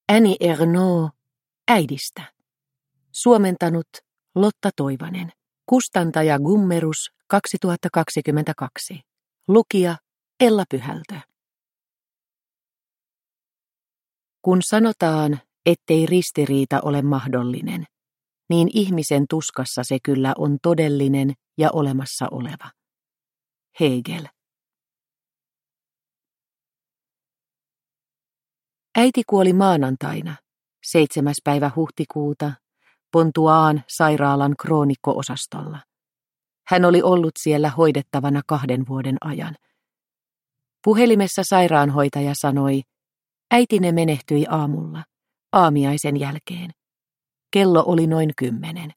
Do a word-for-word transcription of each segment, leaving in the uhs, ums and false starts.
Annie Ernaux äidistä. Suomentanut Lotta Toivanen. Kustantaja Gummerus kaksituhattakaksikymmentäkaksi. Lukija Ella Pyhältö. Kun sanotaan, ettei ristiriita ole mahdollinen, niin ihmisen tuskassa se kyllä on todellinen ja olemassa oleva. Hegel. Äiti kuoli maanantaina, seitsemäs päivä huhtikuuta, Pontuaan sairaalan kroonikko-osastolla. Hän oli ollut siellä hoidettavana kahden vuoden ajan. Puhelimessa sairaanhoitaja sanoi, äitine menehtyi aamulla, aamiaisen jälkeen. Kello oli noin kymmenen.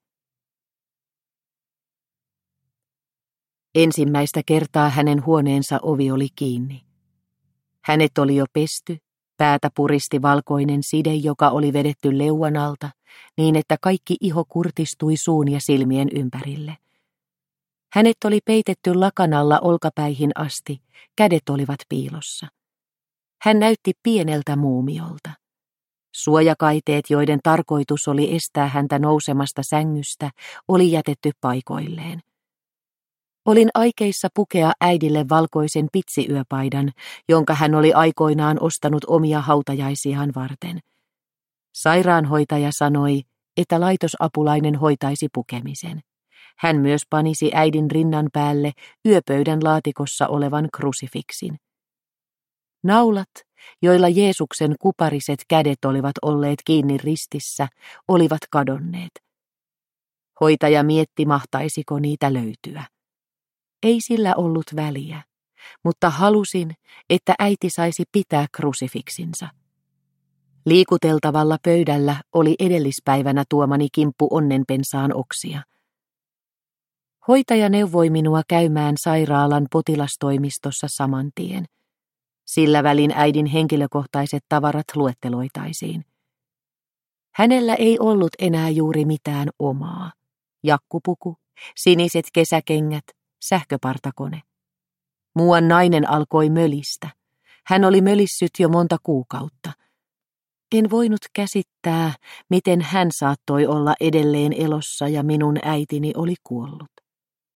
Ensimmäistä kertaa hänen huoneensa ovi oli kiinni. Hänet oli jo pesty, päätä puristi valkoinen side, joka oli vedetty leuan alta, niin että kaikki iho kurtistui suun ja silmien ympärille. Hänet oli peitetty lakanalla olkapäihin asti, kädet olivat piilossa. Hän näytti pieneltä muumiolta. Suojakaiteet, joiden tarkoitus oli estää häntä nousemasta sängystä, oli jätetty paikoilleen. Olin aikeissa pukea äidille valkoisen pitsiyöpaidan, jonka hän oli aikoinaan ostanut omia hautajaisiaan varten. Sairaanhoitaja sanoi, että laitosapulainen hoitaisi pukemisen. Hän myös panisi äidin rinnan päälle yöpöydän laatikossa olevan krusifiksin. Naulat, joilla Jeesuksen kupariset kädet olivat olleet kiinni ristissä, olivat kadonneet. Hoitaja mietti, mahtaisiko niitä löytyä. Ei sillä ollut väliä, mutta halusin, että äiti saisi pitää krusifiksinsa. Liikuteltavalla pöydällä oli edellispäivänä tuomani kimppu onnenpensaan oksia. Hoitaja neuvoi minua käymään sairaalan potilastoimistossa saman tien. Sillä välin äidin henkilökohtaiset tavarat luetteloitaisiin. Hänellä ei ollut enää juuri mitään omaa. Jakkupuku, siniset kesäkengät, sähköpartakone. Muuan nainen alkoi mölistä. Hän oli mölissyt jo monta kuukautta. En voinut käsittää, miten hän saattoi olla edelleen elossa ja minun äitini oli kuollut.